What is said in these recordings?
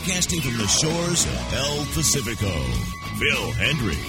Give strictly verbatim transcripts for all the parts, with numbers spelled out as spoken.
Broadcasting from the shores of El Pacifico, Phil Hendrie.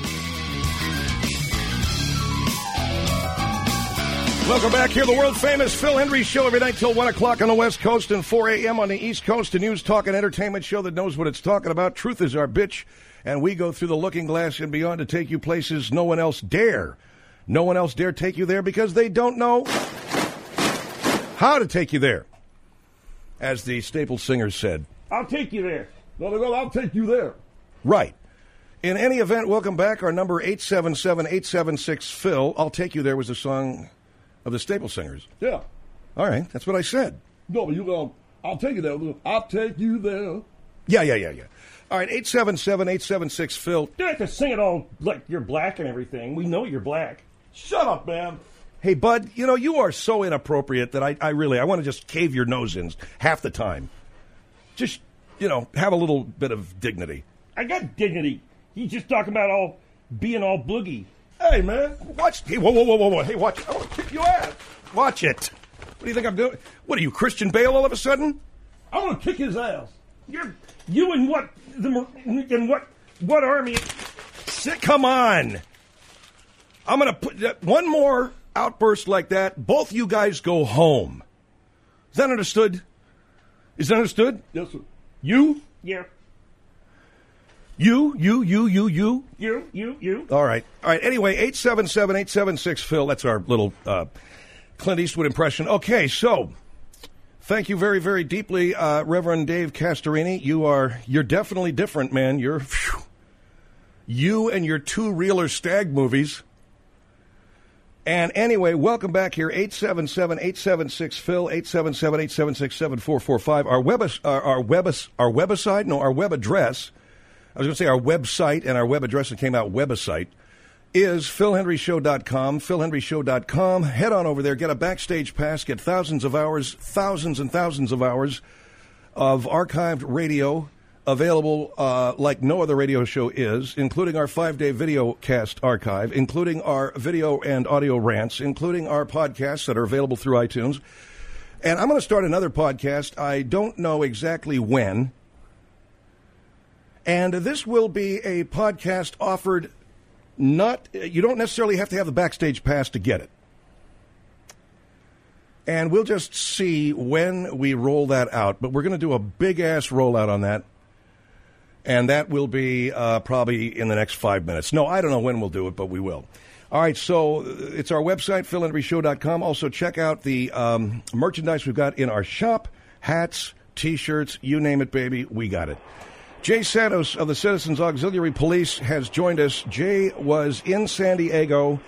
Welcome back here, the world-famous Phil Hendrie Show, every night till one o'clock on the West Coast and four a.m. on the East Coast, a news, talk, and entertainment show that knows what it's talking about. Truth is our bitch, and we go through the looking glass and beyond to take you places no one else dare. No one else dare take you there because they don't know how to take you there. As the Staples singers said, I'll take you there. No, no, I'll take you there. Right. In any event, welcome back. Our number eight seven seven, eight seven six, Phil. I'll Take You There was a song of the Staples singers. Yeah. All right, that's what I said. No, but you go, I'll take you there. I'll take you there. Yeah, yeah, yeah, yeah. All right, eight seven seven, eight seven six, Phil. You don't have to sing it all like you're black and everything. We know you're black. Shut up, man. Hey, bud, you know, you are so inappropriate that I, I really, I want to just cave your nose in half the time. Just, you know, have a little bit of dignity. I got dignity. He's just talking about all being all boogie. Hey, man. Watch. Hey, whoa, whoa, whoa, whoa, whoa. Hey, watch. I want to kick your ass. Watch it. What do you think I'm doing? What are you, Christian Bale all of a sudden? I want to kick his ass. You're, you and what, the, and what, what army? Sit, come on. I'm going to put one more outburst like that. Both you guys go home. Is that understood? Is that understood? Yes, sir. You? Yeah. You, you, you, you, you? You, you, you. All right. All right. Anyway, eight seven seven, eight seven six, Phil. That's our little uh, Clint Eastwood impression. Okay, so thank you very, very deeply, uh, Reverend Dave Castorini. You are, you're definitely different, man. You're, phew, you and your two-reeler stag movies. And anyway, welcome back here, eight seven seven, eight seven six, Phil, eight seven seven, eight seven six, seven four four five. Our web, our, our web, our website, no, our web address, I was going to say our website, and our web address that came out, website, is phil hendrie show dot com, phil hendrie show dot com. Head on over there, get a backstage pass, get thousands of hours, thousands and thousands of hours of archived radio available uh, like no other radio show is, including our five-day video cast archive, including our video and audio rants, including our podcasts that are available through iTunes. And I'm going to start another podcast. I don't know exactly when. And this will be a podcast offered not, you don't necessarily have to have the backstage pass to get it. And we'll just see when we roll that out. But we're going to do a big-ass rollout on that. And that will be uh, probably in the next five minutes. No, I don't know when we'll do it, but we will. All right, so it's our website, phil hendrie show dot com. Also, check out the um, merchandise we've got in our shop. Hats, T-shirts, you name it, baby, we got it. Jay Santos of the Citizens Auxiliary Police has joined us. Jay was in San Diego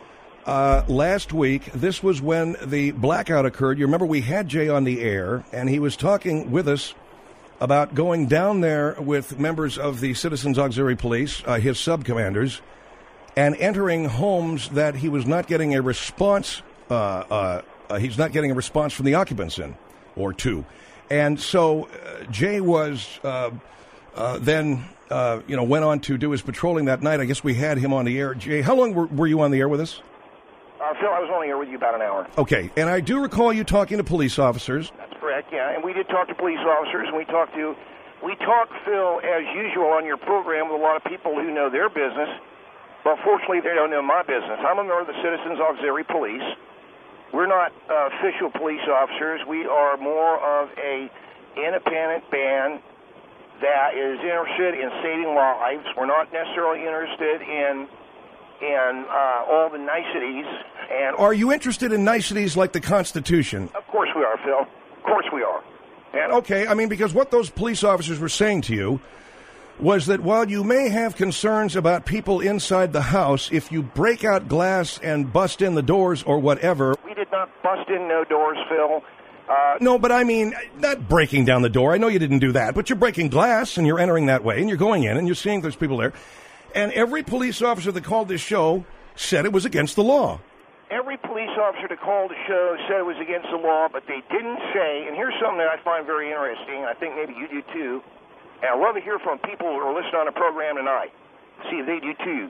uh, last week. This was when the blackout occurred. You remember we had Jay on the air, and he was talking with us about going down there with members of the Citizens Auxiliary Police, uh, his sub-commanders, and entering homes that he was not getting a response, uh, uh, uh, he's not getting a response from the occupants in, or two. And so uh, Jay was uh, uh, then, uh, you know, went on to do his patrolling that night. I guess we had him on the air. Jay, how long were, were you on the air with us? Uh, Phil, I was only here with you about an hour. Okay, and I do recall you talking to police officers. That's correct, yeah, and we did talk to police officers, and we talked to, we talk, Phil, as usual on your program with a lot of people who know their business, but fortunately they don't know my business. I'm a member of the Citizens Auxiliary Police. We're not uh, official police officers. We are more of a independent band that is interested in saving lives. We're not necessarily interested in in uh, all the niceties. And are you interested in niceties like the Constitution? Of course we are, Phil. Of course we are. And okay, I mean, because what those police officers were saying to you was that while you may have concerns about people inside the house, if you break out glass and bust in the doors or whatever... We did not bust in no doors, Phil. Uh, no, but I mean, not breaking down the door. I know you didn't do that, but you're breaking glass and you're entering that way and you're going in and you're seeing there's people there. And every police officer that called this show said it was against the law. Every police officer that called the show said it was against the law, but they didn't say, and here's something that I find very interesting, and I think maybe you do too, and I love to hear from people who are listening on the program tonight, see if they do too,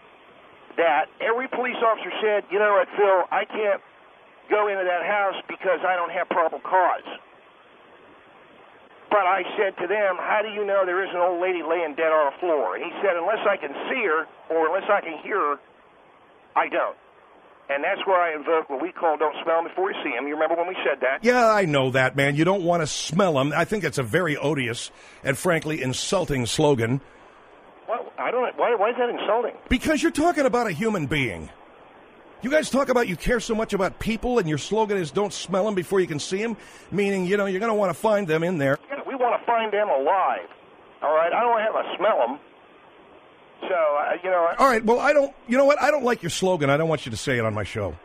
that every police officer said, you know what, Phil, I can't go into that house because I don't have probable cause. But I said to them, how do you know there is an old lady laying dead on the floor? And he said, unless I can see her or unless I can hear her, I don't. And that's where I invoke what we call don't smell them before you see them. You remember when we said that? Yeah, I know that, man. You don't want to smell them. I think that's a very odious and, frankly, insulting slogan. Well, I don't. Why, why is that insulting? Because you're talking about a human being. You guys talk about you care so much about people, and your slogan is don't smell them before you can see them, meaning, you know, you're going to want to find them in there. Yeah, we want to find them alive, all right? I don't have to smell them. So, uh, you know... All right, well, I don't... You know what? I don't like your slogan. I don't want you to say it on my show.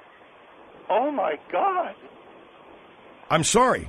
Oh, my God. I'm sorry.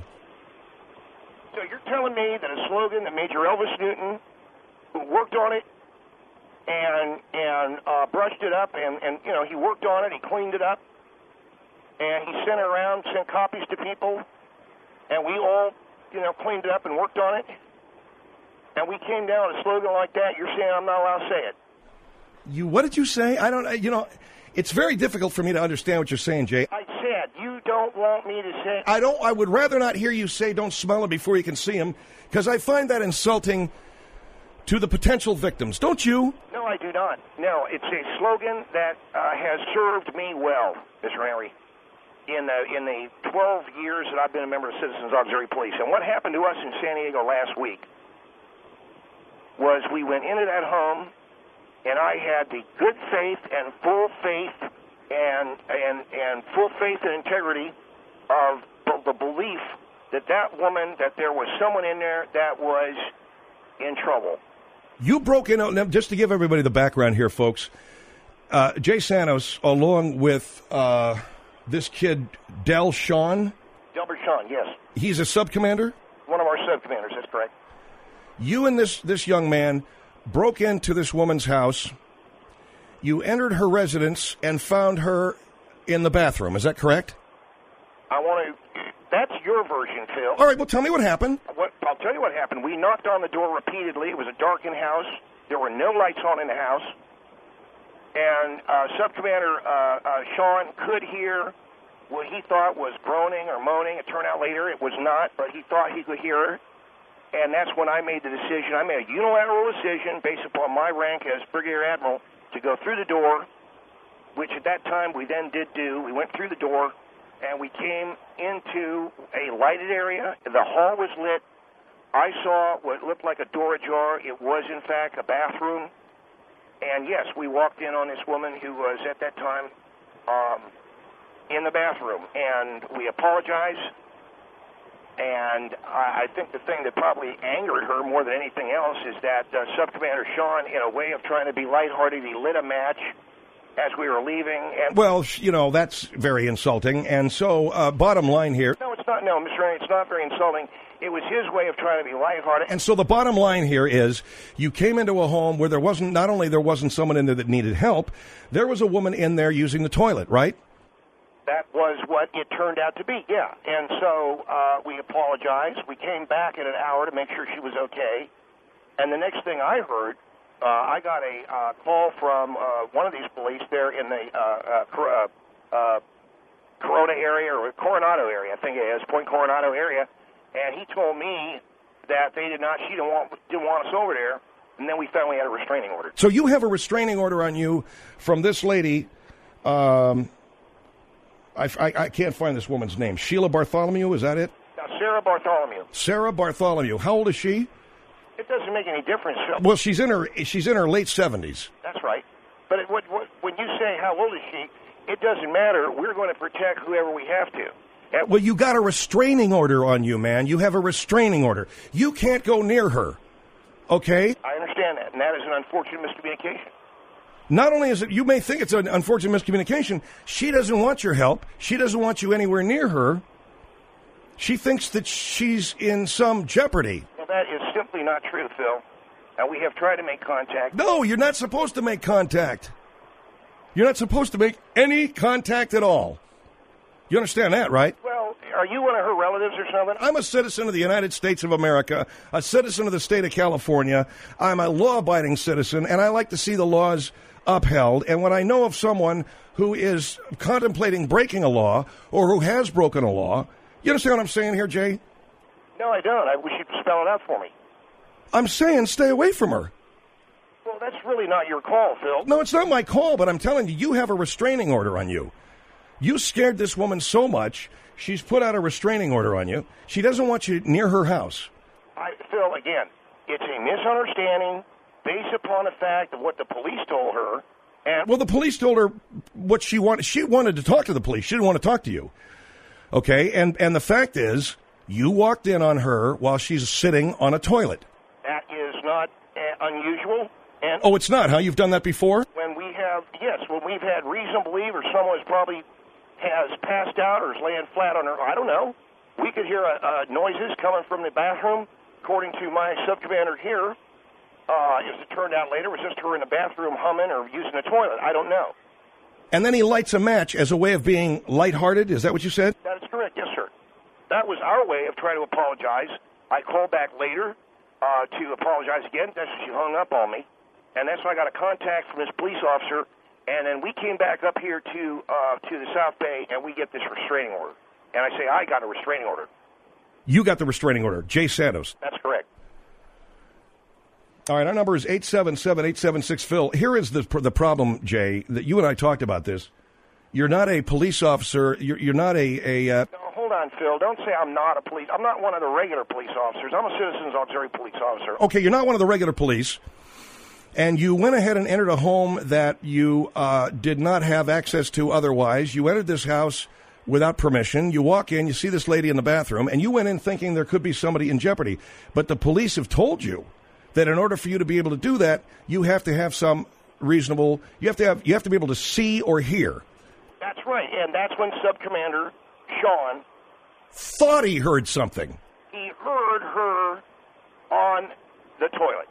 So you're telling me that a slogan that Major Elvis Newton, who worked on it, and and uh, brushed it up, and, and, you know, he worked on it, he cleaned it up, and he sent it around, sent copies to people, and we all, you know, cleaned it up and worked on it, and we came down with a slogan like that. You're saying I'm not allowed to say it. You, what did you say? I don't, you know, it's very difficult for me to understand what you're saying, Jay. I said, you don't want me to say... I don't, I would rather not hear you say don't smell them before you can see them, because I find that insulting to the potential victims. Don't you? No, I do not. No, it's a slogan that uh, has served me well, Mister Henry, in the, in the twelve years that I've been a member of Citizens Auxiliary Police. And what happened to us in San Diego last week was we went into that home, and I had the good faith and full faith and and and full faith and integrity of the belief that that woman, that there was someone in there that was in trouble. You broke in, now, just to give everybody the background here, folks, uh, Jay Santos, along with uh, this kid, Del Sean. Delbert Sean, yes. He's a sub-commander? One of our sub-commanders, that's correct. You and this, this young man broke into this woman's house. You entered her residence and found her in the bathroom. Is that correct? I want to... That's your version, Phil. All right, well, tell me what happened. What, I'll tell you what happened. We knocked on the door repeatedly. It was a darkened house. There were no lights on in the house. And uh, Sub-Commander uh, uh, Sean could hear what he thought was groaning or moaning. It turned out later it was not, but he thought he could hear her. And that's when I made the decision. I made a unilateral decision based upon my rank as Brigadier Admiral to go through the door, which at that time we then did do. We went through the door, and we came into a lighted area. The hall was lit. I saw what looked like a door ajar. It was, in fact, a bathroom. And, yes, we walked in on this woman who was, at that time, um, in the bathroom. And we apologized. And I think the thing that probably angered her more than anything else is that uh, Sub-Commander Sean, in a way of trying to be lighthearted, he lit a match as we were leaving. And well, you know, that's very insulting. And so, uh, bottom line here. No, it's not. No, Mister Ray, it's not very insulting. It was his way of trying to be lighthearted. And so the bottom line here is you came into a home where there wasn't, not only there wasn't someone in there that needed help, there was a woman in there using the toilet, right? That was what it turned out to be, yeah. And so uh, we apologized. We came back in an hour to make sure she was okay. And the next thing I heard, Uh, I got a uh, call from uh, one of these police there in the uh, uh, Cor- uh, uh, Corona area, or Coronado area, I think it is, Point Coronado area, and he told me that they did not, she didn't want, didn't want us over there, and then we found we had a restraining order. So you have a restraining order on you from this lady, um, I, I, I can't find this woman's name, Sheila Bartholomew, is that it? Now, Sarah Bartholomew. Sarah Bartholomew. How old is she? It doesn't make any difference, Phil. Well, she's in her she's in her late seventies. That's right. But it, what, what, when you say how old is she, it doesn't matter. We're going to protect whoever we have to. And well, you got a restraining order on you, man. You have a restraining order. You can't go near her. Okay? I understand that, and that is an unfortunate miscommunication. Not only is it, you may think it's an unfortunate miscommunication, she doesn't want your help. She doesn't want you anywhere near her. She thinks that she's in some jeopardy. Well, that is simply not true, Phil. And we have tried to make contact. No, you're not supposed to make contact. You're not supposed to make any contact at all. You understand that, right? Well, are you one of her relatives or something? I'm a citizen of the United States of America, a citizen of the state of California. I'm a law-abiding citizen, and I like to see the laws upheld. And when I know of someone who is contemplating breaking a law or who has broken a law, you understand what I'm saying here, Jay? No, I don't. I wish you'd spell it out for me. I'm saying stay away from her. Well, that's really not your call, Phil. No, it's not my call, but I'm telling you, you have a restraining order on you. You scared this woman so much, she's put out a restraining order on you. She doesn't want you near her house. I, Phil, again, it's a misunderstanding based upon the fact of what the police told her. And well, the police told her what she wanted. She wanted to talk to the police. She didn't want to talk to you. Okay, and, and the fact is, you walked in on her while she's sitting on a toilet. That is not uh, unusual. And oh, it's not, huh? You've done that before? When we have, yes, when we've had reason to believe or someone's probably has passed out or is laying flat on her, I don't know. We could hear uh, uh, noises coming from the bathroom. According to my sub-commander here, uh, as it turned out later, it was just her in the bathroom humming or using the toilet. I don't know. And then he lights a match as a way of being lighthearted? Is that what you said? That is correct, yes, sir. That was our way of trying to apologize. I called back later uh, to apologize again. That's when she hung up on me. And that's when I got a contact from this police officer. And then we came back up here to uh, to the South Bay, and we get this restraining order. And I say, I got a restraining order. You got the restraining order. Jay Santos. That's correct. All right, our number is eight seven seven, eight seven six, Phil. Here is the the problem, Jay, that you and I talked about this. You're not a police officer. You're, you're not a... a uh... no, hold on, Phil. Don't say I'm not a police. I'm not one of the regular police officers. I'm a Citizens Auxiliary Police officer. Okay, you're not one of the regular police. And you went ahead and entered a home that you uh, did not have access to otherwise. You entered this house without permission. You walk in, you see this lady in the bathroom, and you went in thinking there could be somebody in jeopardy. But the police have told you that in order for you to be able to do that, you have to have some reasonable, you have to have, you have to be able to see or hear. That's right, and that's when Sub-Commander Sean thought he heard something. He heard her on the toilet.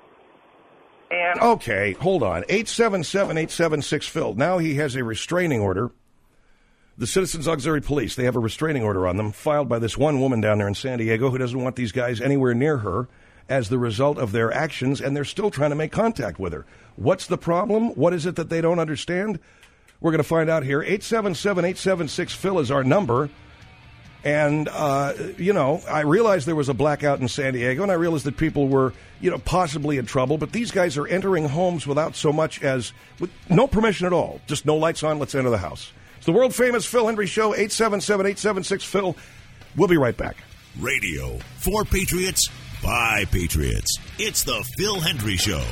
And okay, hold on. eight seven seven, eight seven six, Phil. Now he has a restraining order. The Citizens Auxiliary Police, they have a restraining order on them filed by this one woman down there in San Diego who doesn't want these guys anywhere near her as the result of their actions, and they're still trying to make contact with her. What's the problem? What is it that they don't understand? We're going to find out here. eight seven seven, eight seven six, Phil is our number. And, uh, you know, I realized there was a blackout in San Diego, and I realized that people were, you know, possibly in trouble. But these guys are entering homes without so much as, with no permission at all. Just no lights on, let's enter the house. It's the world-famous Phil Hendry Show, eight seven seven, eight seven six, Phil. We'll be right back. Radio for Patriots, by Patriots. It's the Phil Hendry Show.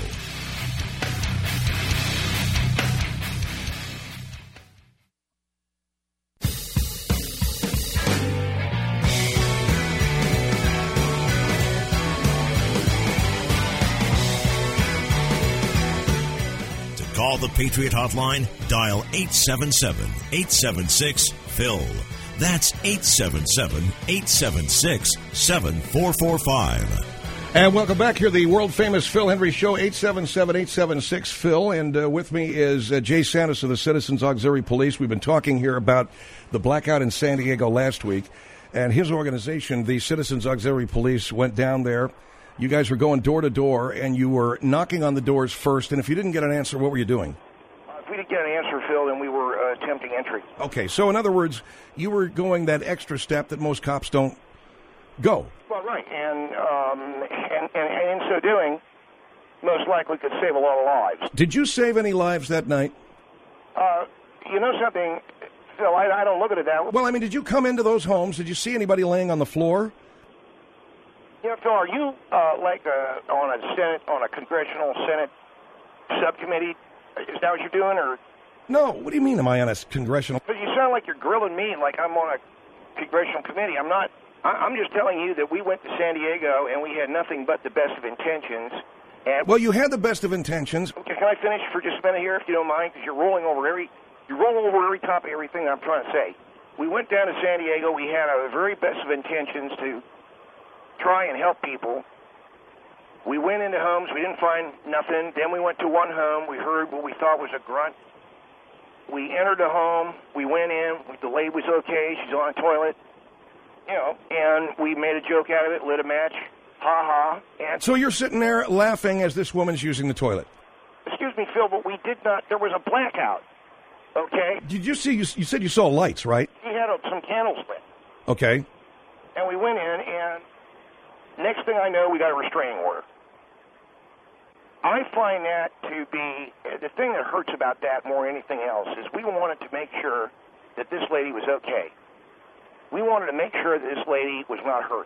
Call the Patriot Hotline, dial eight seven seven, eight seven six, Phil. That's eight seven seven, eight seven six, seven four four five. And welcome back here, the world-famous Phil Hendry Show, eight seven seven, eight seven six, Phil. And uh, with me is uh, Jay Santos of the Citizens Auxiliary Police. We've been talking here about the blackout in San Diego last week. And his organization, the Citizens Auxiliary Police, went down there. You guys were going door to door, and you were knocking on the doors first. And if you didn't get an answer, what were you doing? Uh, if we didn't get an answer, Phil, then we were uh, attempting entry. Okay, so in other words, you were going that extra step that most cops don't go. Well, right, and um, and, and, and in so doing, most likely could save a lot of lives. Did you save any lives that night? Uh, you know something, Phil, I, I don't look at it that way. Well, I mean, did you come into those homes? Did you see anybody laying on the floor? You know, Phil, are you uh, like uh, on a Senate, on a congressional Senate subcommittee? Is that what you're doing, or? No. What do you mean? Am I on a congressional? But you sound like you're grilling me, like I'm on a congressional committee. I'm not. I, I'm just telling you that we went to San Diego and we had nothing but the best of intentions. And well, you had the best of intentions. Okay, can I finish for just a minute here, if you don't mind? Because you're rolling over every, you're rolling over every top of everything I'm trying to say. We went down to San Diego. We had our very best of intentions to try and help people. We went into homes. We didn't find nothing. Then we went to one home. We heard what we thought was a grunt. We entered the home. We went in. The lady was okay. She's on a toilet. You know, and we made a joke out of it, lit a match. Ha ha. And so you're sitting there laughing as this woman's using the toilet. Excuse me, Phil, but we did not. There was a blackout. Okay? Did you see, you, you said you saw lights, right? She had a, some candles lit. Okay. And we went in, and Next thing I know, we got a restraining order. I find that to be, the thing that hurts about that more than anything else is we wanted to make sure that this lady was okay. We wanted to make sure that this lady was not hurt.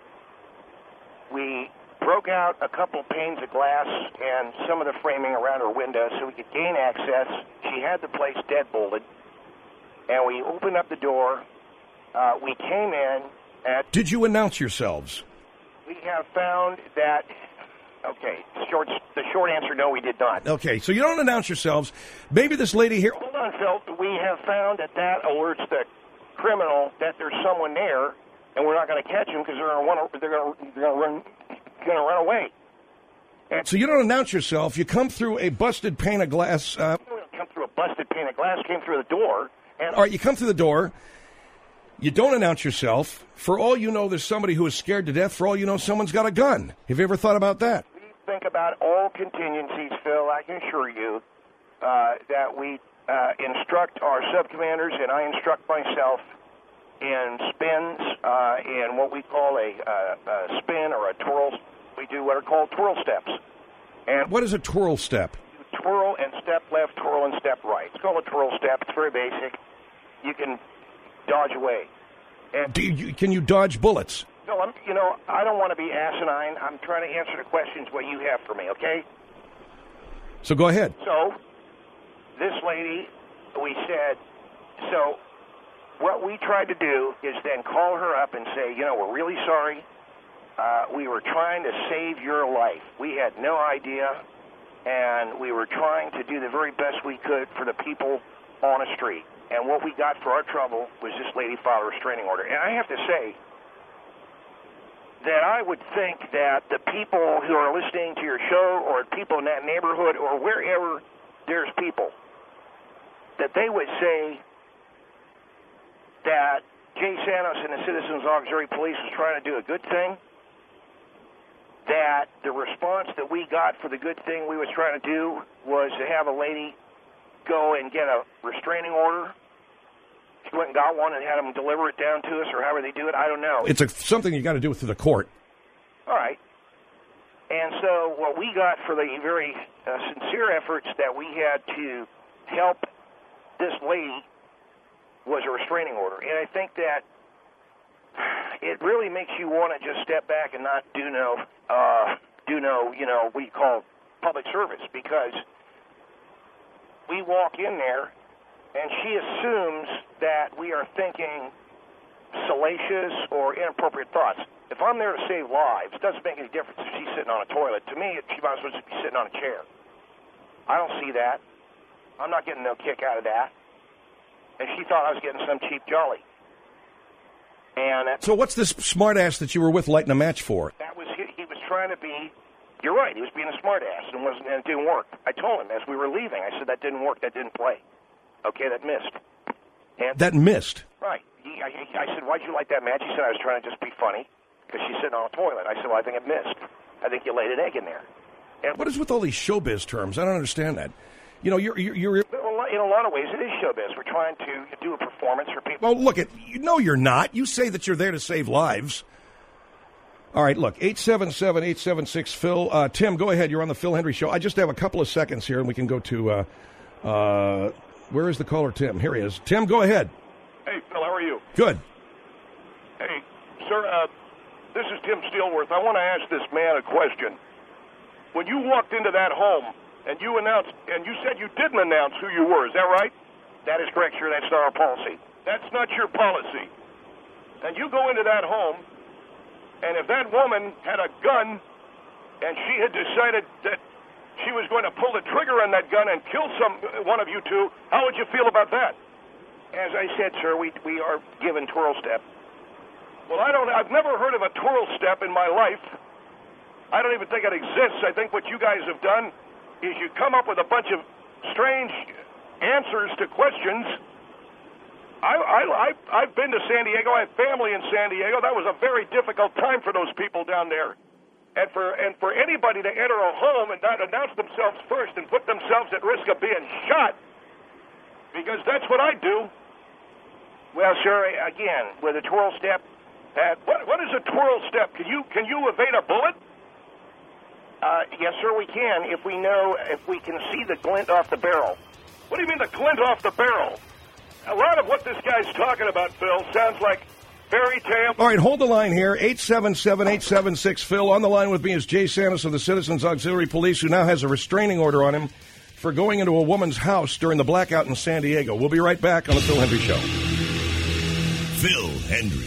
We broke out a couple of panes of glass and some of the framing around her window so we could gain access. She had the place deadbolted, and we opened up the door. Uh, we came in at... Did you announce yourselves? We have found that... Okay, short, the short answer, no, we did not. Okay, so you don't announce yourselves. Maybe this lady here... Hold on, Phil. We have found that that alerts the criminal that there's someone there, and we're not going to catch him because they're going to they're going to they're going to run going to run away. And so you don't announce yourself. You come through a busted pane of glass. Uh, we don't come through a busted pane of glass. Came through the door. And all right, you come through the door. You don't announce yourself. For all you know, there's somebody who is scared to death. For all you know, someone's got a gun. Have you ever thought about that? We think about all contingencies, Phil. I can assure you uh, that we uh, instruct our subcommanders, and I instruct myself in spins, uh, in what we call a, uh, a spin or a twirl. We do what are called twirl steps. And what is a twirl step? Twirl and step left, twirl and step right. It's called a twirl step. It's very basic. You can dodge away. And do you, can you dodge bullets? No, I'm, you know, I don't want to be asinine. I'm trying to answer the questions what you have for me, okay? So go ahead. So, this lady, we said, so what we tried to do is then call her up and say, you know, we're really sorry. Uh, we were trying to save your life. We had no idea, and we were trying to do the very best we could for the people on the street. And what we got for our trouble was this lady filed a restraining order. And I have to say that I would think that the people who are listening to your show or people in that neighborhood or wherever there's people, that they would say that Jay Santos and the Citizens Auxiliary Police was trying to do a good thing, that the response that we got for the good thing we was trying to do was to have a lady go and get a restraining order. She went and got one and had them deliver it down to us, or however they do it. I don't know. It's a, something you got to do through the court. All right. And so what we got for the very uh, sincere efforts that we had to help this lady was a restraining order. And I think that it really makes you want to just step back and not do no, uh, do no, you know, what you call public service, because we walk in there and she assumes that we are thinking salacious or inappropriate thoughts. If I'm there to save lives, it doesn't make any difference if she's sitting on a toilet. To me, she might as well just be sitting on a chair. I don't see that. I'm not getting no kick out of that. And she thought I was getting some cheap jolly. And that, so what's this smartass that you were with lighting a match for? That was he, he was trying to be. You're right. He was being a smartass, and wasn't. And it didn't work. I told him as we were leaving. I said that didn't work. That didn't play. Okay, that missed. And, that missed. Right. He, I, I said, why'd you light that match? He said I was trying to just be funny because she's sitting on a toilet. I said, well, I think it missed. I think you laid an egg in there. And what is with all these showbiz terms? I don't understand that. You know, you're you're. you're in a lot of ways, it is showbiz. We're trying to do a performance for people. Well, look, at you know you're not. You say that you're there to save lives. All right, look, eight seven seven, eight seven six, Phil. Uh, Tim, go ahead. You're on the Phil Hendry Show. I just have a couple of seconds here, and we can go to, uh, uh, where is the caller, Tim? Here he is. Tim, go ahead. Hey, Phil, how are you? Good. Hey, sir, uh, this is Tim Steelworth. I want to ask this man a question. When you walked into that home, and you announced, and you said you didn't announce who you were. Is that right? That is correct, sir. That's not our policy. That's not your policy. And you go into that home, and if that woman had a gun, and she had decided that she was going to pull the trigger on that gun and kill some one of you two, how would you feel about that? As I said, sir, we we are given twirl step. Well, I don't. I've never heard of a twirl step in my life. I don't even think it exists. I think what you guys have done is you come up with a bunch of strange answers to questions. I, I, I, I've been to San Diego. I have family in San Diego. That was a very difficult time for those people down there. And for and for anybody to enter a home and not announce themselves first and put themselves at risk of being shot, because that's what I do. Well, sir, again, with a twirl step, Uh, what, what is a twirl step? Can you can you evade a bullet? Uh, yes, sir, we can if we know, if we can see the glint off the barrel. What do you mean the glint off the barrel? A lot of what this guy's talking about, Phil, sounds like fairy tale. All right, hold the line here. eight seven seven, eight seven six, Phil. On the line with me is Jay Santos of the Citizens Auxiliary Police, who now has a restraining order on him for going into a woman's house during the blackout in San Diego. We'll be right back on the Phil Hendrie Show. Phil Hendrie.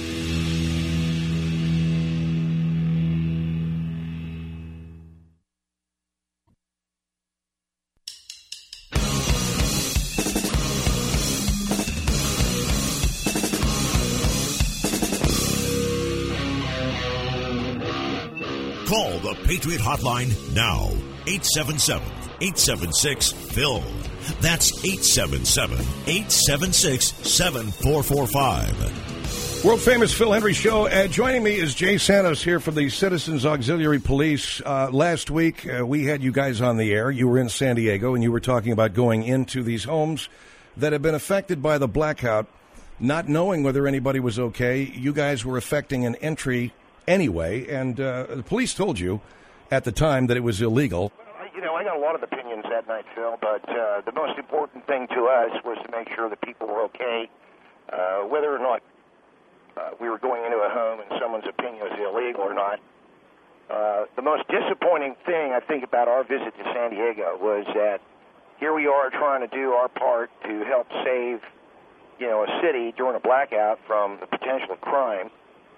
Call the Patriot Hotline now. eight seven seven, eight seven six, Phil. That's eight seven seven, eight seven six, seven four four five. World famous Phil Hendrie Show. Uh, joining me is Jay Santos here from the Citizens Auxiliary Police. Uh, last week, uh, we had you guys on the air. You were in San Diego, and you were talking about going into these homes that have been affected by the blackout, not knowing whether anybody was okay. You guys were effecting an entry anyway, and uh, the police told you at the time that it was illegal. Well, you know, I got a lot of opinions that night, Phil, but uh, the most important thing to us was to make sure that people were okay, uh, whether or not uh, we were going into a home and someone's opinion was illegal or not. Uh, the most disappointing thing, I think, about our visit to San Diego was that here we are trying to do our part to help save, you know, a city during a blackout from the potential of crime,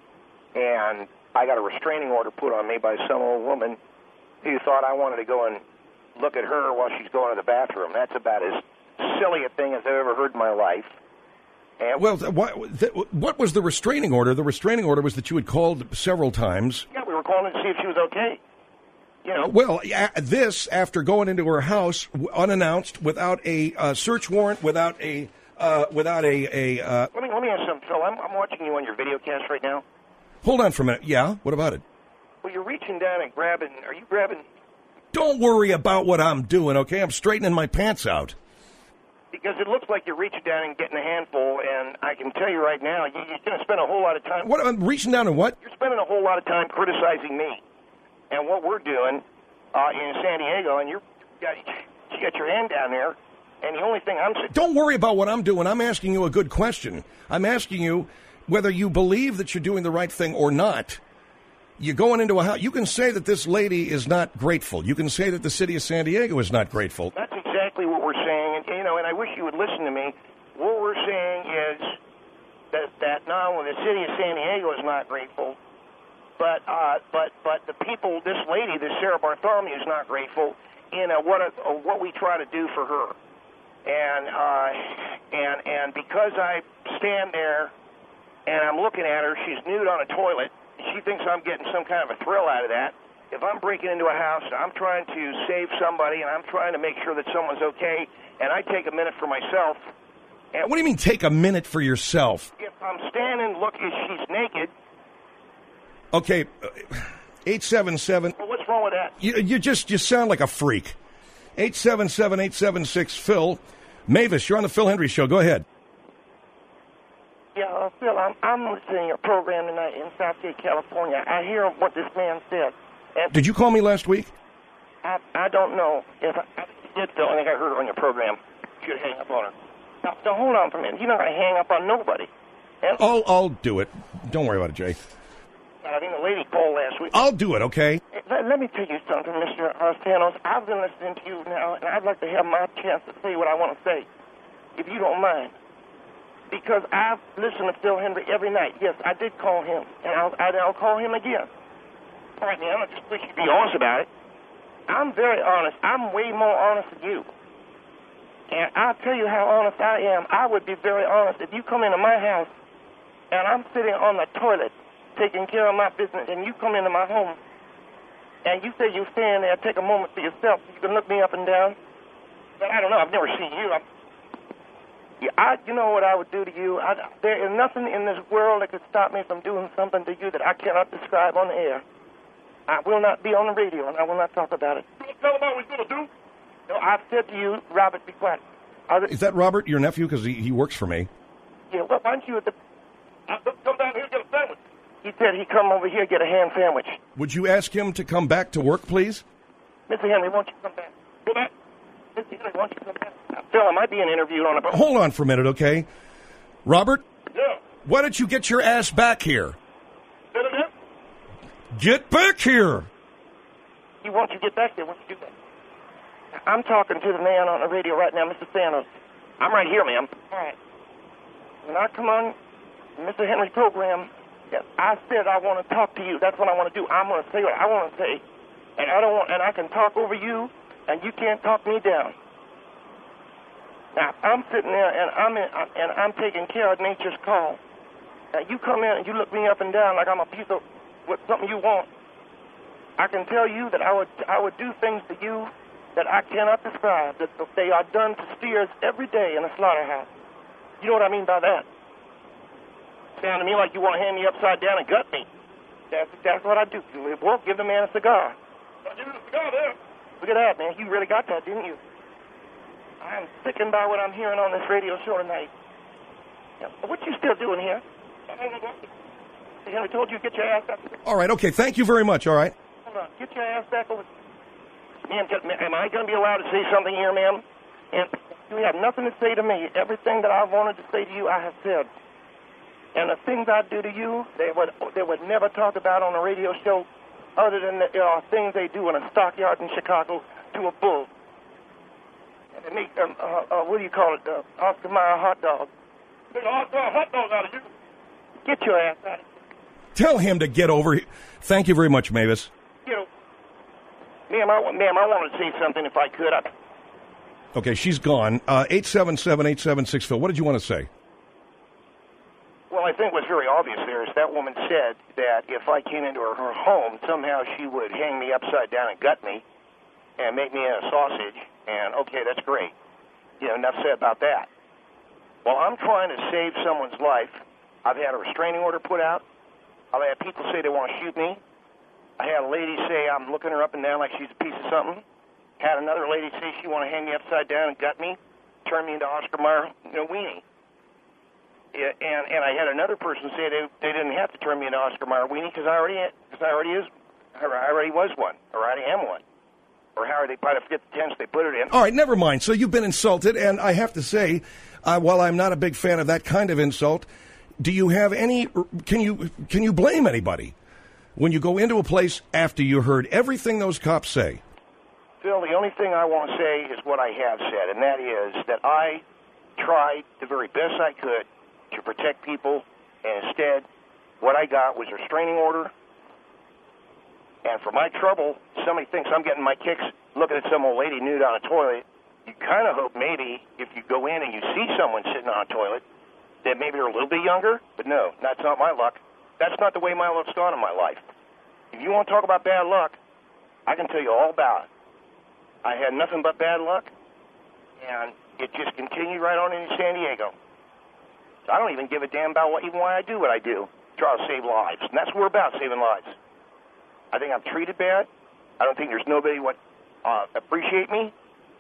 and I got a restraining order put on me by some old woman who thought I wanted to go and look at her while she's going to the bathroom. That's about as silly a thing as I've ever heard in my life. And well, what, what was the restraining order? The restraining order was that you had called several times. Yeah, we were calling to see if she was okay. You know. Well, this after going into her house unannounced, without a uh, search warrant, without a uh, without a. a uh... Let me let me ask you something, Phil. I'm, I'm watching you on your video cast right now. Hold on for a minute. Yeah, what about it? Well, you're reaching down and grabbing. Are you grabbing? Don't worry about what I'm doing, okay? I'm straightening my pants out. Because it looks like you're reaching down and getting a handful, and I can tell you right now, you, you're going to spend a whole lot of time. What? I'm reaching down and what? You're spending a whole lot of time criticizing me and what we're doing uh, in San Diego, and you're, you, got, you got your hand down there, and the only thing I'm saying. Don't worry about what I'm doing. I'm asking you a good question. I'm asking you whether you believe that you're doing the right thing or not. You're going into a house. You can say that this lady is not grateful. You can say that the city of San Diego is not grateful. That's exactly what we're saying, and you know, and I wish you would listen to me. What we're saying is that that not only the city of San Diego is not grateful, but uh, but but the people, this lady, this Sarah Bartholomew, is not grateful in a, what a, a, what we try to do for her, and uh, and and because I stand there. And I'm looking at her. She's nude on a toilet. She thinks I'm getting some kind of a thrill out of that. If I'm breaking into a house, I'm trying to save somebody, and I'm trying to make sure that someone's okay, and I take a minute for myself. And what do you mean take a minute for yourself? If I'm standing, look, if she's naked. Okay, eight seven seven. Well, what's wrong with that? You, you just you sound like a freak. eight seven seven, eight seven six, Phil. Mavis, you're on the Phil Hendrie Show. Go ahead. Yeah, uh, Phil, I'm, I'm listening to your program tonight in Southgate, California. I hear what this man said. And did you call me last week? I I don't know if I, I did, Phil. I think I heard it on your program. You should hang up on her. Now, now, hold on for a minute. You're not going to hang up on nobody. And I'll, I'll do it. Don't worry about it, Jay. I think the lady called last week. I'll do it, okay? Let, let me tell you something, Mister Arstanos. I've been listening to you now, and I'd like to have my chance to say what I want to say, if you don't mind. Because I've listened to Phil Hendrie every night. Yes, I did call him, and I'll, I'll call him again. All right, man, I just wish you'd be honest about it. I'm very honest. I'm way more honest than you. And I'll tell you how honest I am. I would be very honest. If you come into my house, and I'm sitting on the toilet taking care of my business, and you come into my home, and you say you're standing there, take a moment for yourself, you can look me up and down. But I don't know. I've never seen you. I'm Yeah, I, you know what I would do to you? I, there is nothing in this world that could stop me from doing something to you that I cannot describe on the air. I will not be on the radio, and I will not talk about it. Don't tell him what we're going to do. No, I've said to you, Robert, be quiet. Other, is that Robert, your nephew? Because he, he works for me. Yeah, well, why don't you at the... I'll come down here and get a sandwich. He said he'd come over here get a ham sandwich. Would you ask him to come back to work, please? Mister Henry, won't you come back? Go back. Mister Henry, won't you come back? Uh, Phil, I might be interviewed on a... Hold on for a minute, okay? Robert? Yeah. Why don't you get your ass back here? Did it again? Get back here! He wants you to get back there. Won't you do that? I'm talking to the man on the radio right now, Mister Sanos. I'm right here, ma'am. All right. When I come on Mister Henry's program, yes, I said I want to talk to you. That's what I want to do. I'm going to say what I want to say, and I don't want, and I can talk over you, and you can't talk me down. Now I'm sitting there, and I'm in, and I'm taking care of nature's call. Now you come in and you look me up and down like I'm a piece of what something you want. I can tell you that I would I would do things to you that I cannot describe. That they are done to steers every day in a slaughterhouse. You know what I mean by that? Sound to me like you want to hand me upside down and gut me. That's that's what I do. Well, give the man a cigar. I'll give you a cigar there. Look at that, man. You really got that, didn't you? I'm sickened by what I'm hearing on this radio show tonight. Yeah, what you still doing here? Henry told you to get your ass back. All right, okay. Thank you very much, all right? Hold on. Get your ass back over. Ma'am, am I going to be allowed to say something here, ma'am? And you have nothing to say to me. Everything that I wanted to say to you, I have said. And the things I do to you, they would they would never talk about on a radio show other than the uh, things they do in a stockyard in Chicago to a bull. And they make, um, uh, uh, what do you call it, uh, Oscar Mayer hot dog. Make a hot dog, hot dog out of you. Get your ass out of here. Tell him to get over here. Thank you very much, Mavis. You know, Ma'am, I, ma'am, I wanted to say something if I could. I... Okay, she's gone. Uh, eight seven seven, eight seven six, Phil. What did you want to say? Well, I think what's very obvious there is that woman said that if I came into her, her home, somehow she would hang me upside down and gut me and make me into a sausage. And, okay, that's great. You know, enough said about that. Well, I'm trying to save someone's life. I've had a restraining order put out. I've had people say they want to shoot me. I had a lady say I'm looking her up and down like she's a piece of something. Had another lady say she want to hang me upside down and gut me, turn me into Oscar Mayer, you know, weenie. Yeah, and and I had another person say they they didn't have to turn me into Oscar Mayer weenie because I already because I already is I already was one or I already am one. Or how they probably forget the tense they put it in. All right, never mind. So you've been insulted, and I have to say, uh, while I'm not a big fan of that kind of insult, do you have any? Can you can you blame anybody when you go into a place after you heard everything those cops say? Phil, the only thing I want to say is what I have said, and that is that I tried the very best I could to protect people, and instead, what I got was a restraining order. And for my trouble, somebody thinks I'm getting my kicks looking at some old lady nude on a toilet. You kind of hope maybe if you go in and you see someone sitting on a toilet, that maybe they're a little bit younger. But no, that's not my luck. That's not the way my luck's gone in my life. If you want to talk about bad luck, I can tell you all about it. I had nothing but bad luck, and it just continued right on into San Diego. So I don't even give a damn about what, even why I do what I do. Try to save lives, and that's what we're about, saving lives. I think I'm treated bad. I don't think there's nobody would uh, appreciate me.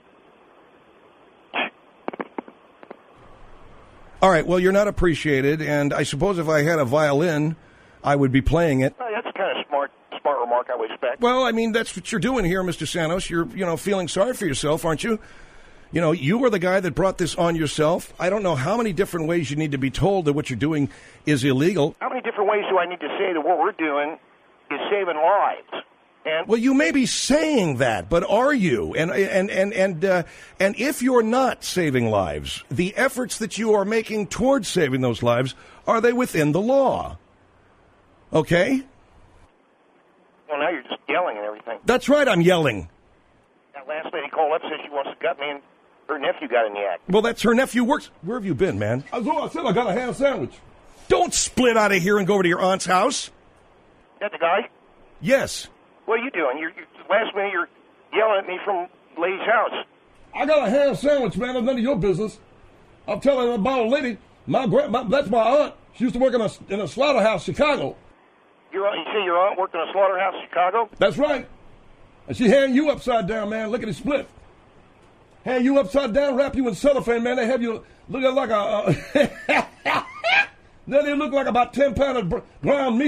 All right, well, you're not appreciated, and I suppose if I had a violin, I would be playing it. Well, that's a kind of smart, smart remark, I would expect. Well, I mean, that's what you're doing here, Mister Sanos. You're, you know, feeling sorry for yourself, aren't you? You know, you were the guy that brought this on yourself. I don't know how many different ways you need to be told that what you're doing is illegal. How many different ways do I need to say that what we're doing is saving lives? And well, you may be saying that, but are you? And and and and uh, and if you're not saving lives, the efforts that you are making towards saving those lives, are they within the law? Okay? Well, now you're just yelling and everything. That's right, I'm yelling. That last lady called up, said she wants to gut me, and her nephew got in the act. Well, that's her nephew works. Where have you been, man? I said I got a ham sandwich. Don't split out of here and go over to your aunt's house. Is that the guy? Yes. What are you doing? You're, you're last minute you're yelling at me from lady's house. I got a ham sandwich, man. That's none of your business. I'm telling about a lady. My, grand, my that's my aunt. She used to work in a in a slaughterhouse, Chicago. Your aunt, you say your aunt worked in a slaughterhouse, Chicago? That's right. And she hang you upside down, man. Look at it split. Hang you upside down, wrap you in cellophane, man. They have you looking like a. Uh, then they look like about ten pounds of ground meat.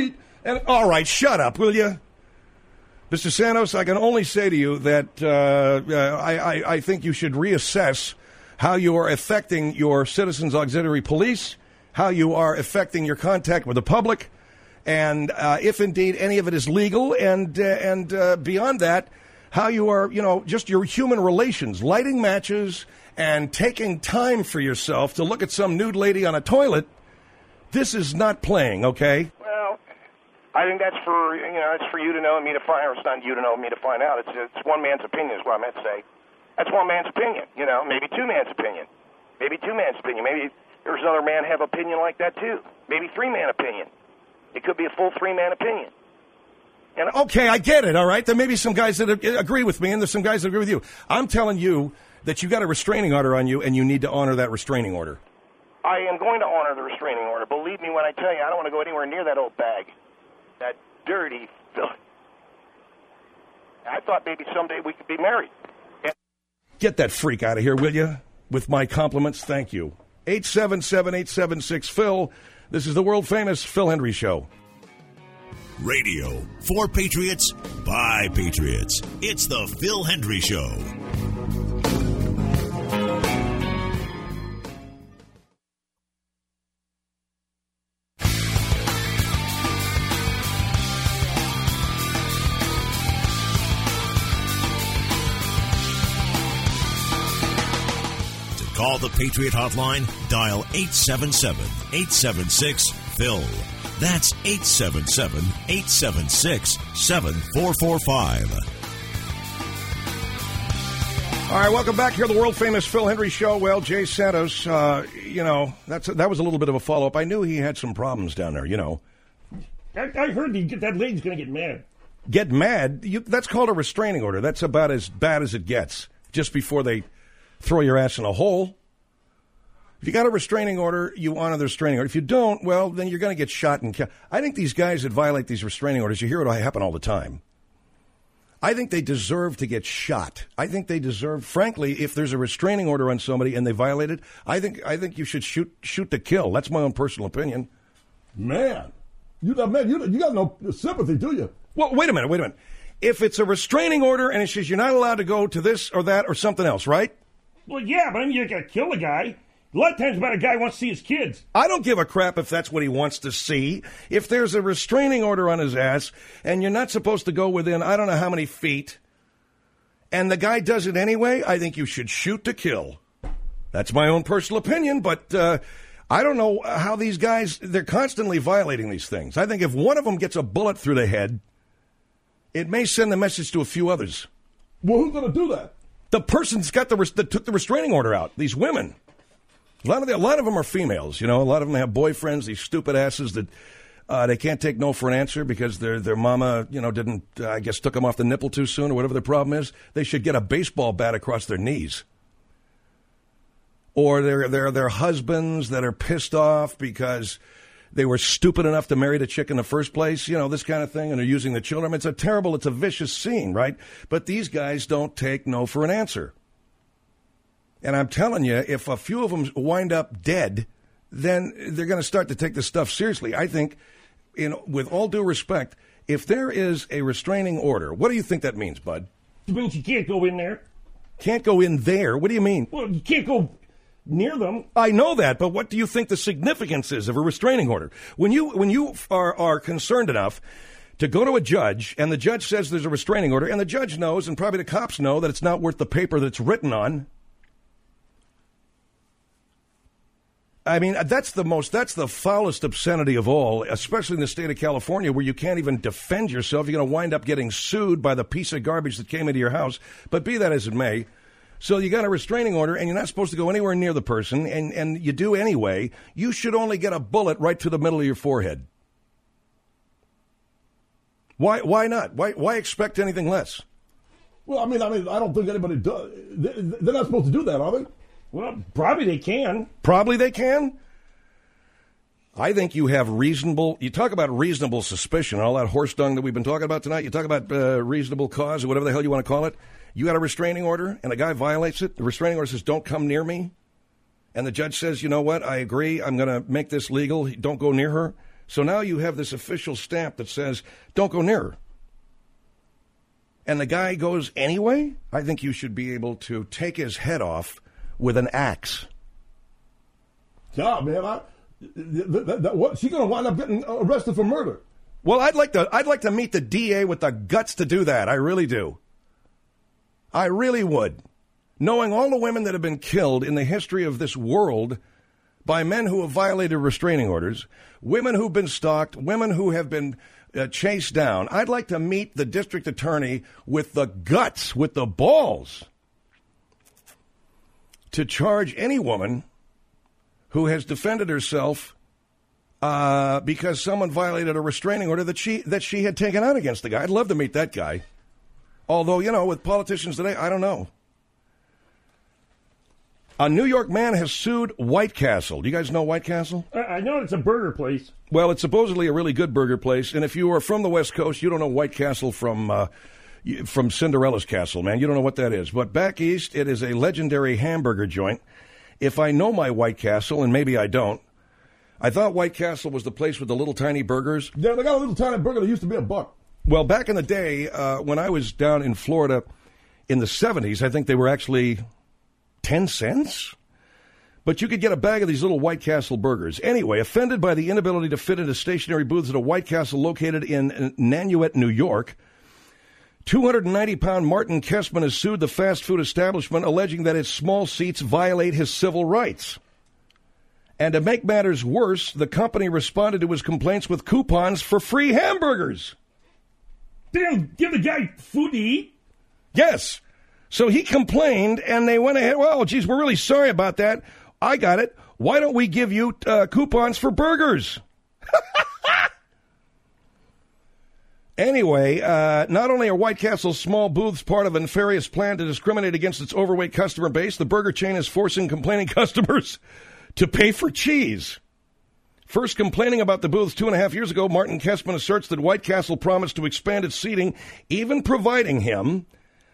And all right, shut up, will you? Mister Santos, I can only say to you that uh, uh, I, I, I think you should reassess how you are affecting your Citizens Auxiliary Police, how you are affecting your contact with the public, and uh, if indeed any of it is legal, and uh, and uh, beyond that, how you are, you know, just your human relations, lighting matches and taking time for yourself to look at some nude lady on a toilet. This is not playing, okay? Well, I think that's for, you know, it's for you to know and me to find, or it's not you to know and me to find out. It's it's one man's opinion is what I meant to say. That's one man's opinion, you know, maybe two man's opinion. Maybe two man's opinion. Maybe there's another man have opinion like that too. Maybe three-man opinion. It could be a full three-man opinion. And okay, I get it, all right? There may be some guys that agree with me, and there's some guys that agree with you. I'm telling you that you got a restraining order on you, and you need to honor that restraining order. I am going to honor the restraining order. Believe me when I tell you, I don't want to go anywhere near that old bag. That dirty filth. I thought maybe someday we could be married. And- Get that freak out of here, will you? With my compliments, thank you. eight seven seven, eight seven six, Phil. This is the world-famous Phil Hendry Show. Radio for Patriots by Patriots. It's the Phil Hendry Show. To call the Patriot Hotline, dial eight seven seven, eight seven six, Phil. That's eight seven seven, eight seven six, seven four four five. All right, welcome back here to the world-famous Phil Hendry Show. Well, Jay Santos, uh, you know, that's that was a little bit of a follow-up. I knew he had some problems down there, you know. I, I heard he, that lady's going to get mad. Get mad? You, that's called a restraining order. That's about as bad as it gets, just before they throw your ass in a hole. If you got a restraining order, you honor the restraining order. If you don't, well, then you're going to get shot and killed. I think these guys that violate these restraining orders, you hear it happen all the time. I think they deserve to get shot. I think they deserve, frankly, if there's a restraining order on somebody and they violate it, I think I think you should shoot shoot to kill. That's my own personal opinion. Man, you got man, you you got no sympathy, do you? Well, wait a minute, wait a minute. If it's a restraining order and it says you're not allowed to go to this or that or something else, right? Well, yeah, but I mean, you got to kill a guy. A lot of times about a guy who wants to see his kids. I don't give a crap if that's what he wants to see. If there's a restraining order on his ass and you're not supposed to go within I don't know how many feet and the guy does it anyway, I think you should shoot to kill. That's my own personal opinion, but uh, I don't know how these guys, they're constantly violating these things. I think if one of them gets a bullet through the head, it may send a message to a few others. Well, who's going to do that? The person's got the that took the restraining order out, these women. A lot of the, a lot of them are females, you know. A lot of them have boyfriends, these stupid asses that uh, they can't take no for an answer because their their mama, you know, didn't, uh, I guess, took them off the nipple too soon or whatever the problem is. They should get a baseball bat across their knees. Or they're, they're, they're husbands that are pissed off because they were stupid enough to marry the chick in the first place, you know, this kind of thing, and they're using the children. It's a terrible, it's a vicious scene, right? But these guys don't take no for an answer. And I'm telling you, if a few of them wind up dead, then they're going to start to take this stuff seriously. I think, in, with all due respect, if there is a restraining order, what do you think that means, Bud? It means you can't go in there. Can't go in there? What do you mean? Well, you can't go near them. I know that, but what do you think the significance is of a restraining order? When you when you are, are concerned enough to go to a judge, and the judge says there's a restraining order, and the judge knows, and probably the cops know, that it's not worth the paper that it's written on. I mean, that's the most, that's the foulest obscenity of all, especially in the state of California, where you can't even defend yourself. You're going to wind up getting sued by the piece of garbage that came into your house. But be that as it may, so you got a restraining order, and you're not supposed to go anywhere near the person, and, and you do anyway. You should only get a bullet right through the middle of your forehead. Why? Why not? Why? Why expect anything less? Well, I mean, I mean, I don't think anybody does. They're not supposed to do that, are they? Well, probably they can. Probably they can. I think you have reasonable, you talk about reasonable suspicion, all that horse dung that we've been talking about tonight. You talk about uh, reasonable cause or whatever the hell you want to call it. You got a restraining order and a guy violates it. The restraining order says, don't come near me. And the judge says, you know what? I agree. I'm going to make this legal. Don't go near her. So now you have this official stamp that says, don't go near her. And the guy goes anyway? I think you should be able to take his head off with an axe. Yeah, man. I, th- th- th- what, she's going to wind up getting arrested for murder. Well, I'd like to I'd like to meet the D A with the guts to do that. I really do. I really would. Knowing all the women that have been killed in the history of this world by men who have violated restraining orders, women who've been stalked, women who have been uh, chased down, I'd like to meet the district attorney with the guts, with the balls, to charge any woman who has defended herself uh, because someone violated a restraining order that she that she had taken out against the guy. I'd love to meet that guy. Although, you know, with politicians today, I don't know. A New York man has sued White Castle. Do you guys know White Castle? I know it's a burger place. Well, it's supposedly a really good burger place. And if you are from the West Coast, you don't know White Castle from uh, from Cinderella's Castle, man. You don't know what that is. But back east, it is a legendary hamburger joint. If I know my White Castle, and maybe I don't, I thought White Castle was the place with the little tiny burgers. Yeah, they got a little tiny burger that used to be a buck. Well, back in the day, uh, when I was down in Florida in the seventies, I think they were actually ten cents. But you could get a bag of these little White Castle burgers. Anyway, offended by the inability to fit into stationary booths at a White Castle located in Nanuet, New York, two hundred ninety pound Martin Kessman has sued the fast food establishment, alleging that its small seats violate his civil rights. And to make matters worse, the company responded to his complaints with coupons for free hamburgers. Damn, give the guy food to eat? Yes. So he complained, and they went ahead, well, geez, we're really sorry about that. I got it. Why don't we give you uh, coupons for burgers? Anyway, uh, not only are White Castle's small booths part of a nefarious plan to discriminate against its overweight customer base, the burger chain is forcing complaining customers to pay for cheese. First complaining about the booths two and a half years ago, Martin Kessman asserts that White Castle promised to expand its seating, even providing him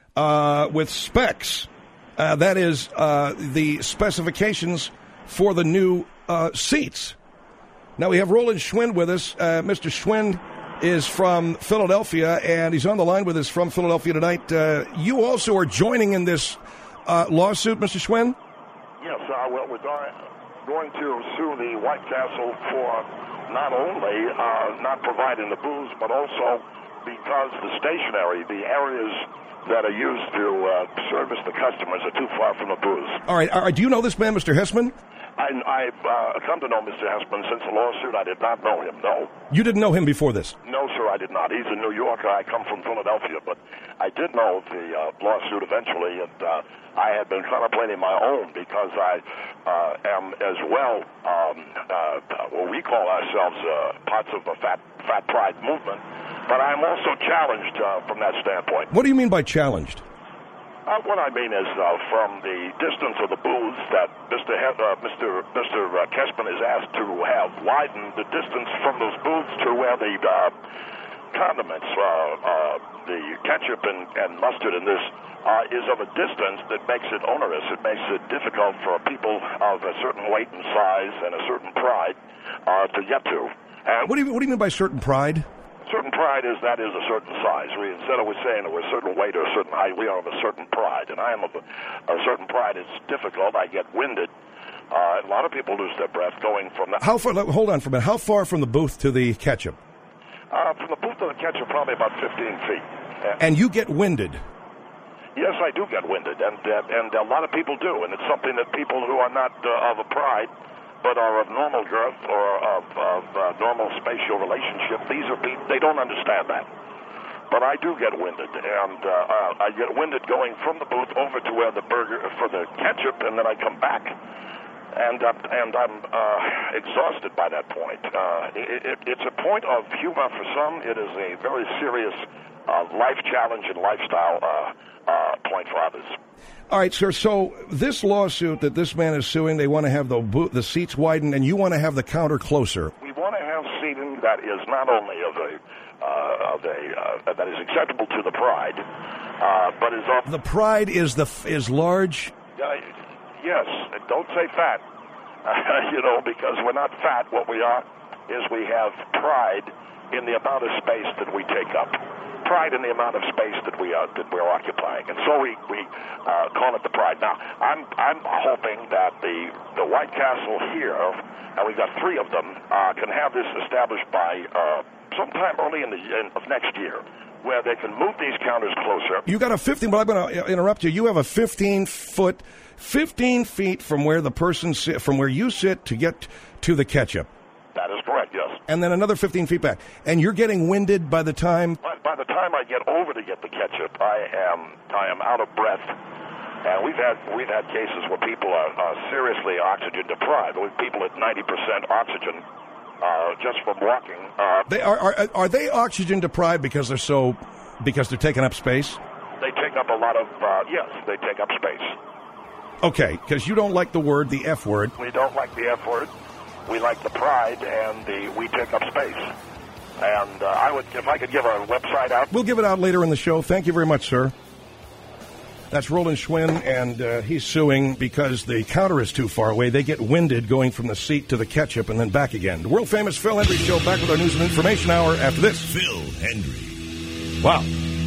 uh, with specs. Uh, that is, uh, the specifications for the new uh, seats. Now we have Roland Schwind with us. Uh, Mister Schwind is from Philadelphia, and he's on the line with us from Philadelphia tonight. Uh, you also are joining in this uh, lawsuit, Mister Schwind? Yes, uh, well, we're going, going to sue the White Castle for not only uh, not providing the booze, but also because the stationary, the areas that are used to uh, service the customers are too far from the booze. All right. All right. Do you know this man, Mister Hessman? I, I've uh, come to know Mister Hessman since the lawsuit. I did not know him, no. You didn't know him before this? No, sir, I did not. He's a New Yorker. I come from Philadelphia, but I did know the uh, lawsuit eventually, and uh, I had been contemplating my own because I uh, am as well, um, uh, well, we call ourselves uh, parts of the Fat, Fat Pride movement, but I'm also challenged uh, from that standpoint. What do you mean by challenged? Uh, what I mean is, uh, from the distance of the booths that Mister He- uh, Mister Mister Uh, Kessman is asked to have widened the distance from those booths to where the uh, condiments, uh, uh, the ketchup and, and mustard in this, uh, is of a distance that makes it onerous. It makes it difficult for people of a certain weight and size and a certain pride uh, to get to. And What do you What do you mean by certain pride? certain pride is that is a certain size. We, instead of we saying that we're a certain weight or a certain height, we are of a certain pride. And I am of a, a certain pride. It's difficult. I get winded. Uh, a lot of people lose their breath going from that. How far? Hold on for a minute. How far from the booth to the ketchup? Uh, from the booth to the ketchup, probably about fifteen feet. And, And you get winded. yes, I do get winded, and uh, and a lot of people do. And it's something that people who are not uh, of a pride, but are of normal girth or of, of uh, normal spatial relationship, these are people, they don't understand that. But I do get winded, and uh, uh, I get winded going from the booth over to where the burger, for the ketchup, and then I come back. And, uh, and I'm uh, exhausted by that point. Uh, it, it, it's a point of humor for some. It is a very serious uh, life challenge and lifestyle uh, uh, point for others. All right, sir. So this lawsuit that this man is suing, they want to have the bo- the seats widened, and you want to have the counter closer. We want to have seating that is not only of a uh, of a uh, that is acceptable to the pride, uh, but is of The pride is the f- is large. uh, yes. Don't say fat, uh, you know, because we're not fat. What we are is we have pride in the amount of space that we take up. Pride in the amount of space that we are that we're occupying, and so we we uh, call it the pride. Now, I'm I'm hoping that the the White Castle here, and we've got three of them, uh, can have this established by uh, sometime early in the in, of next year, where they can move these counters closer. You got a fifteen, but I'm going to interrupt you. You have a fifteen foot, fifteen feet from where the person sit, from where you sit to get to the ketchup. That is correct, yes. And then another fifteen feet back. And you're getting winded by the time... By, by the time I get over to get the ketchup, I am I am out of breath. And we've had we've had cases where people are, are seriously oxygen deprived. With people at ninety percent oxygen uh, just from walking. Uh, they are, are are they oxygen deprived because they're so because they're taking up space? They take up a lot of uh, yes, they take up space. Okay, because you don't like the word, the F word. We don't like the F word. We like the pride, and the we take up space. And uh, I would, if I could give our website out. We'll give it out later in the show. Thank you very much, sir. That's Roland Schwinn, and uh, he's suing because the counter is too far away. They get winded going from the seat to the ketchup and then back again. The world-famous Phil Hendrie Show, back with our news and information hour after this. Phil Hendrie. Wow.